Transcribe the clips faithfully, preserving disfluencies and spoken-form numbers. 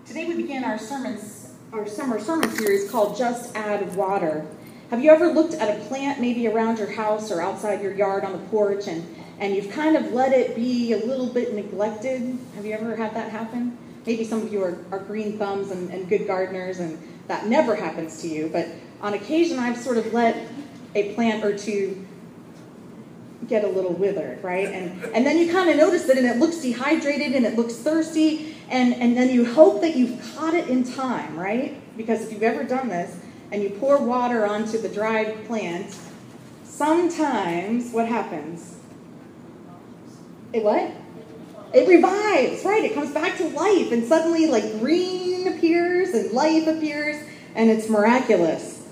Today we begin our sermons, our summer sermon series called Just Add Water. Have you ever looked at a plant maybe around your house or outside your yard on the porch and, and you've kind of let it be a little bit neglected? Have you ever had that happen? Maybe some of you are, are green thumbs and, and good gardeners and that never happens to you, but on occasion I've sort of let a plant or two get a little withered, right? And and then you kind of notice it and it looks dehydrated and it looks thirsty and, and then you hope that you've caught it in time, right? Because if you've ever done this and you pour water onto the dried plant, sometimes what happens? It what? It revives, right? It comes back to life and suddenly like green appears and life appears and it's miraculous.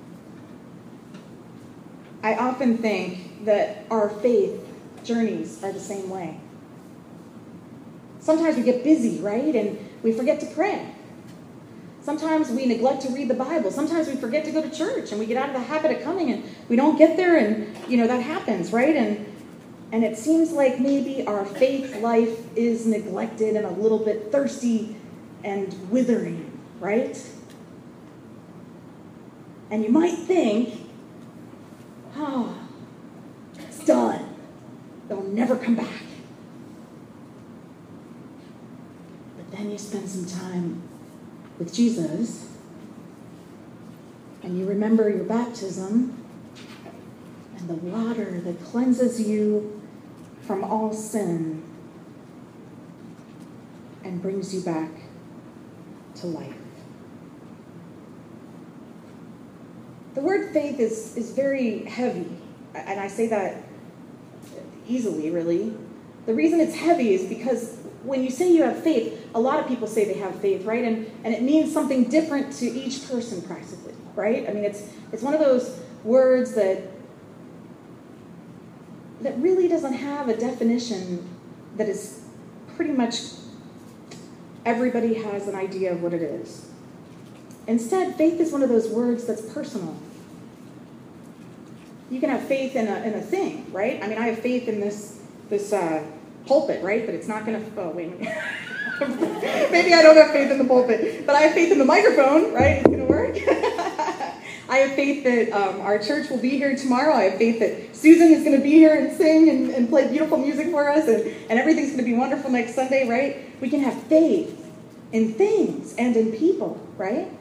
I often think that our faith journeys are the same way. Sometimes we get busy, right? And we forget to pray. Sometimes we neglect to read the Bible. Sometimes we forget to go to church and we get out of the habit of coming and we don't get there and, you know, that happens, right? And and it seems like maybe our faith life is neglected and a little bit thirsty and withering, right? And you might think, oh, it's done. They'll never come back. But then you spend some time with Jesus and you remember your baptism and the water that cleanses you from all sin and brings you back to life. The word faith is, is very heavy, and I say that easily, really. The reason it's heavy is because when you say you have faith, a lot of people say they have faith, right? And, and it means something different to each person, practically, right? I mean, it's it's one of those words that that really doesn't have a definition that is pretty much everybody has an idea of what it is. Instead, faith is one of those words that's personal. You can have faith in a in a thing, right? I mean, I have faith in this this uh, pulpit, right? But it's not going to. Oh, wait a minute. Maybe I don't have faith in the pulpit, but I have faith in the microphone, right? It's going to work. I have faith that um, our church will be here tomorrow. I have faith that Susan is going to be here and sing and, and play beautiful music for us, and, and everything's going to be wonderful next Sunday, right? We can have faith in things and in people, right?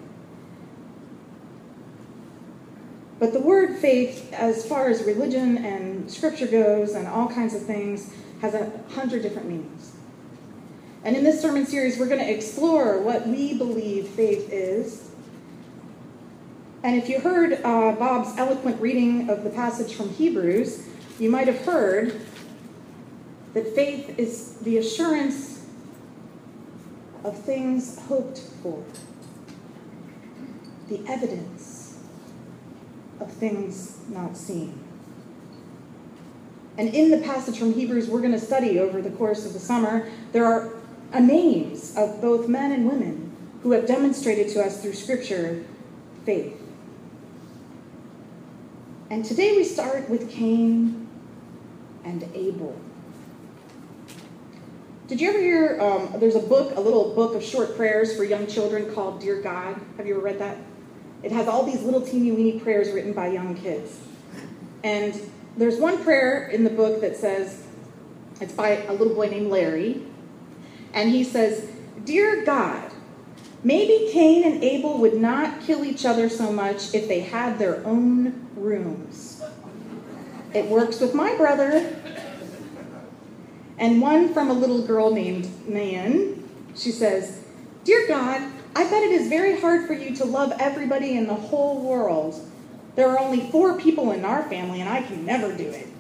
But the word faith, as far as religion and scripture goes and all kinds of things, has a hundred different meanings. And in this sermon series, we're going to explore what we believe faith is. And if you heard uh, Bob's eloquent reading of the passage from Hebrews, you might have heard that faith is the assurance of things hoped for, the evidence of things not seen. And in the passage from Hebrews we're going to study over the course of the summer, there are uh, names of both men and women who have demonstrated to us through Scripture faith. And today we start with Cain and Abel. Did you ever hear, um, there's a book, a little book of short prayers for young children called Dear God. Have you ever read that? It has all these little teeny weeny prayers written by young kids. And there's one prayer in the book that says, it's by a little boy named Larry. And he says, Dear God, maybe Cain and Abel would not kill each other so much if they had their own rooms. It works with my brother. And one from a little girl named Nan. She says, Dear God, I bet it is very hard for you to love everybody in the whole world. There are only four people in our family, and I can never do it.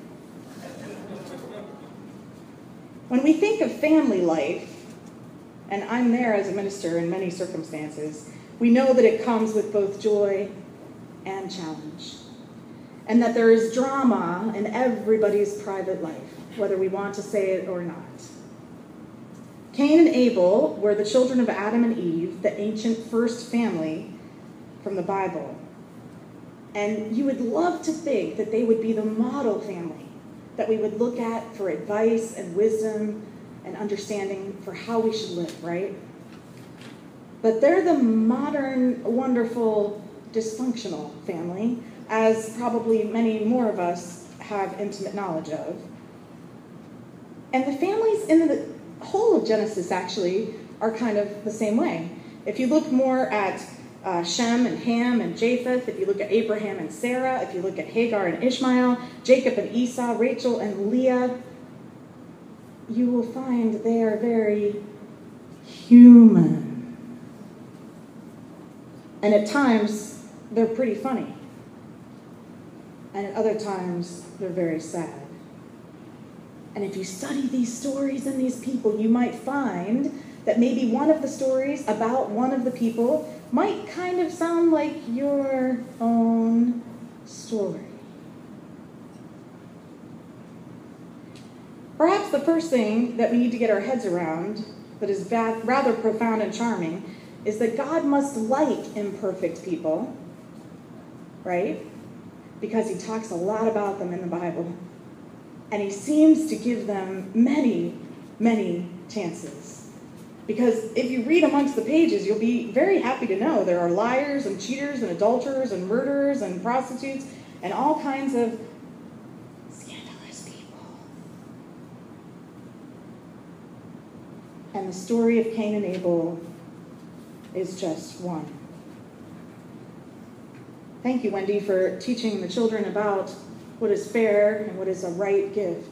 When we think of family life, and I'm there as a minister in many circumstances, we know that it comes with both joy and challenge. And that there is drama in everybody's private life, whether we want to say it or not. Cain and Abel were the children of Adam and Eve, the ancient first family from the Bible. And you would love to think that they would be the model family that we would look at for advice and wisdom and understanding for how we should live, right? But they're the modern, wonderful, dysfunctional family, as probably many more of us have intimate knowledge of. And the families in the whole of Genesis, actually, are kind of the same way. If you look more at uh, Shem and Ham and Japheth, if you look at Abraham and Sarah, if you look at Hagar and Ishmael, Jacob and Esau, Rachel and Leah, you will find they are very human. And at times, they're pretty funny. And at other times, they're very sad. And if you study these stories and these people, you might find that maybe one of the stories about one of the people might kind of sound like your own story. Perhaps the first thing that we need to get our heads around, that is rather profound and charming, is that God must like imperfect people, right? Because he talks a lot about them in the Bible. And he seems to give them many, many chances. Because if you read amongst the pages, you'll be very happy to know there are liars and cheaters and adulterers and murderers and prostitutes and all kinds of scandalous people. And the story of Cain and Abel is just one. Thank you, Wendy, for teaching the children about what is fair and what is a right gift.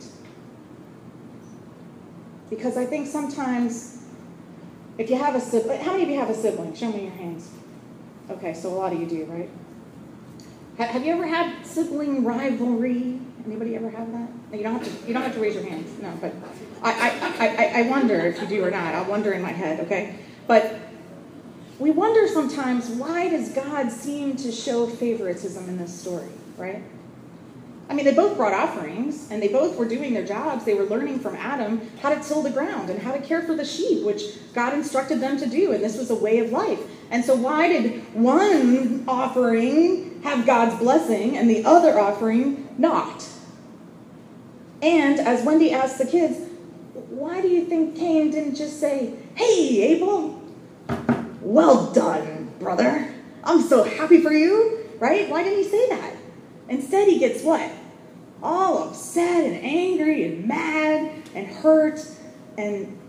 Because I think sometimes, if you have a sibling, how many of you have a sibling? Show me your hands. Okay, so a lot of you do, right? Have you ever had sibling rivalry? Anybody ever have that? You don't have to. You don't have to raise your hands. No, but I, I, I, I wonder if you do or not. I'll wonder in my head. Okay, but we wonder sometimes, why does God seem to show favoritism in this story, right? I mean, they both brought offerings, and they both were doing their jobs. They were learning from Adam how to till the ground and how to care for the sheep, which God instructed them to do, and this was a way of life. And so why did one offering have God's blessing and the other offering not? And as Wendy asked the kids, why do you think Cain didn't just say, "Hey, Abel, well done, brother. I'm so happy for you," right? Why didn't he say that? Instead, he gets what? All upset and angry and mad and hurt and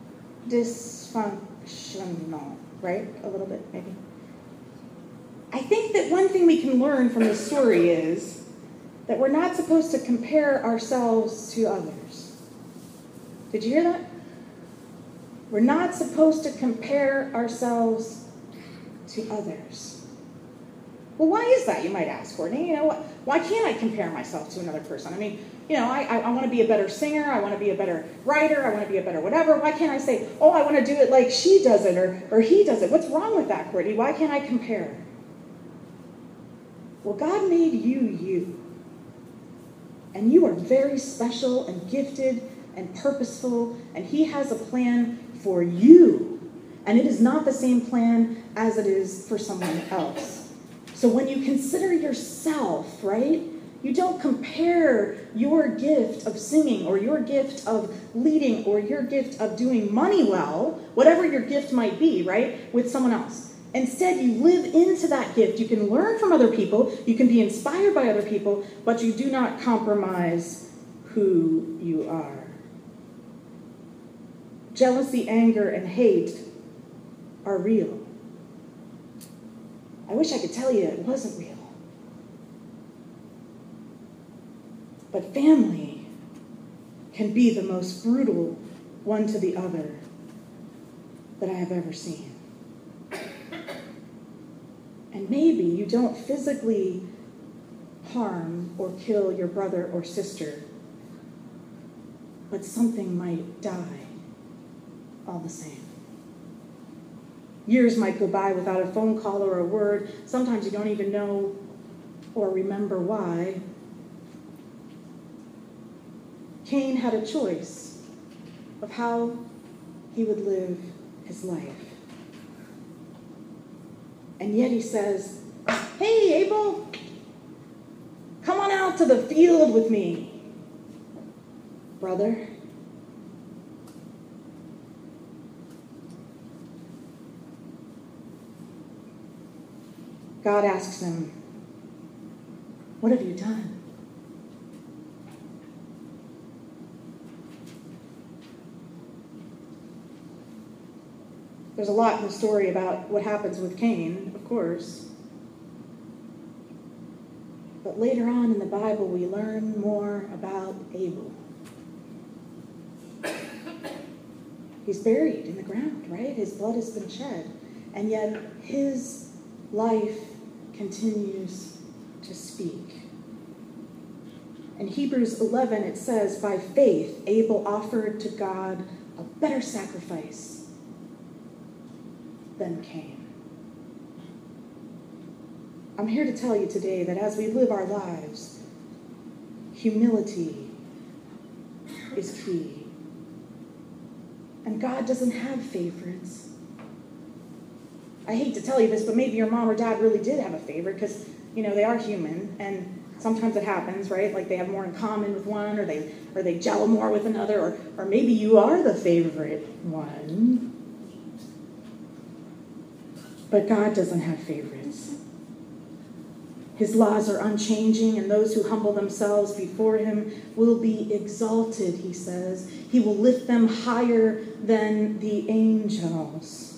dysfunctional, right? A little bit, maybe. I think that one thing we can learn from this story is that we're not supposed to compare ourselves to others. Did you hear that? We're not supposed to compare ourselves to others. Well, why is that, you might ask, Courtney? You know, why can't I compare myself to another person? I mean, you know, I, I, I want to be a better singer. I want to be a better writer. I want to be a better whatever. Why can't I say, oh, I want to do it like she does it or, or he does it? What's wrong with that, Courtney? Why can't I compare? Well, God made you you. And you are very special and gifted and purposeful, and he has a plan for you. And it is not the same plan as it is for someone else. So when you consider yourself, right, you don't compare your gift of singing or your gift of leading or your gift of doing money well, whatever your gift might be, right, with someone else. Instead, you live into that gift. You can learn from other people. You can be inspired by other people, but you do not compromise who you are. Jealousy, anger, and hate are real. I wish I could tell you it wasn't real. But family can be the most brutal one to the other that I have ever seen. And maybe you don't physically harm or kill your brother or sister, but something might die all the same. Years might go by without a phone call or a word. Sometimes you don't even know or remember why. Cain had a choice of how he would live his life. And yet he says, "Hey, Abel, come on out to the field with me, brother." God asks him, "What have you done?" There's a lot in the story about what happens with Cain, of course. But later on in the Bible, we learn more about Abel. He's buried in the ground, right? His blood has been shed. And yet his life continues to speak. In Hebrews eleven, it says, "By faith, Abel offered to God a better sacrifice than Cain." I'm here to tell you today that as we live our lives, humility is key. And God doesn't have favorites. I hate to tell you this, but maybe your mom or dad really did have a favorite because, you know, they are human, and sometimes it happens, right? Like they have more in common with one, or they or they gel more with another, or, or maybe you are the favorite one. But God doesn't have favorites. His laws are unchanging, and those who humble themselves before him will be exalted, he says. He will lift them higher than the angels.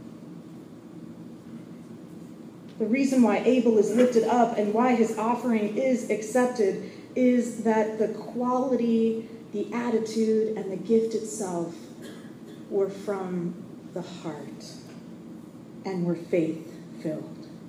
The reason why Abel is lifted up and why his offering is accepted is that the quality, the attitude, and the gift itself were from the heart and were faith-filled.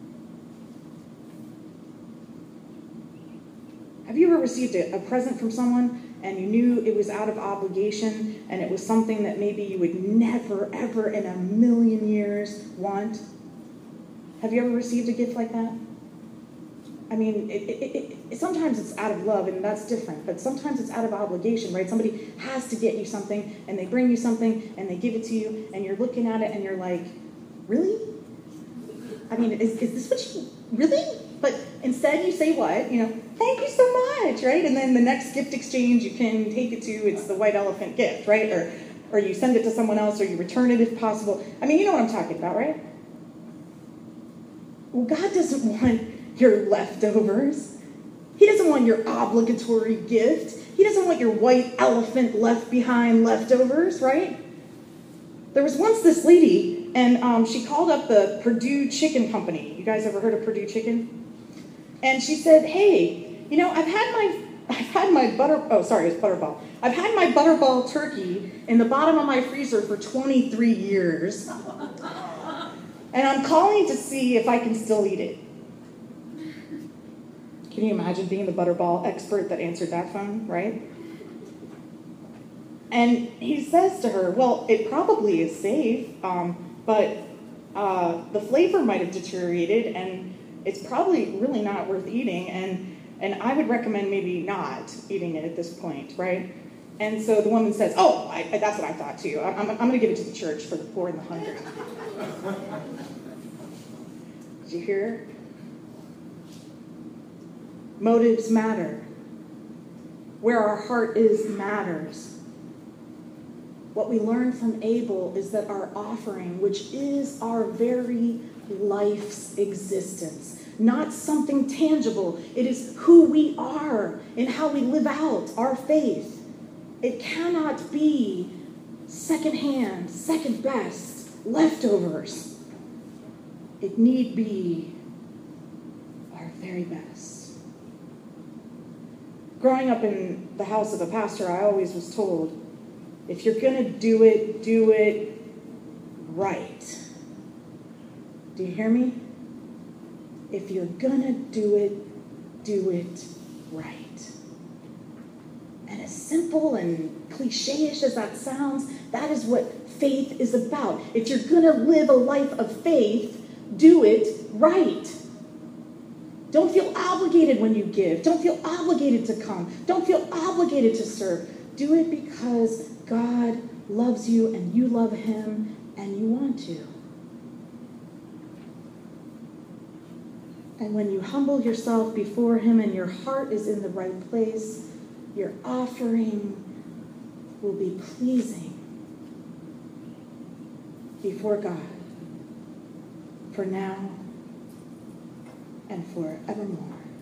Have you ever received a, a present from someone and you knew it was out of obligation and it was something that maybe you would never, ever in a million years want? Have you ever received a gift like that? I mean, it, it, it, it, sometimes it's out of love, and that's different, but sometimes it's out of obligation, right? Somebody has to get you something, and they bring you something, and they give it to you, and you're looking at it, and you're like, really? I mean, is, is this what you, really? But instead you say what? You know, thank you so much, right? And then the next gift exchange you can take it to, it's the white elephant gift, right? Or, or you send it to someone else, or you return it if possible. I mean, you know what I'm talking about, right? Well, God doesn't want your leftovers. He doesn't want your obligatory gift. He doesn't want your white elephant left behind leftovers, right? There was once this lady, and um, she called up the Purdue Chicken Company. You guys ever heard of Purdue Chicken? And she said, hey, you know, I've had my, I've had my butter, oh, sorry, it's Butterball. I've had my Butterball turkey in the bottom of my freezer for twenty-three years. And I'm calling to see if I can still eat it. Can you imagine being the Butterball expert that answered that phone, right? And he says to her, well, it probably is safe, um, but uh, the flavor might have deteriorated, and it's probably really not worth eating, and, and I would recommend maybe not eating it at this point, right? And so the woman says, oh, I, I, that's what I thought too. I'm, I'm, I'm going to give it to the church for the poor and the hungry. Did you hear? Motives matter. Where our heart is matters. What we learn from Abel is that our offering, which is our very life's existence, not something tangible, it is who we are and how we live out our faith. It cannot be secondhand, second best, leftovers. It need be our very best. Growing up in the house of a pastor, I always was told, if you're going to do it, do it right. Do you hear me? If you're going to do it, do it right. And as simple and cliche-ish as that sounds, that is what faith is about. If you're going to live a life of faith, do it right. Don't feel obligated when you give. Don't feel obligated to come. Don't feel obligated to serve. Do it because God loves you and you love him and you want to. And when you humble yourself before him and your heart is in the right place, your offering will be pleasing before God for now and forevermore.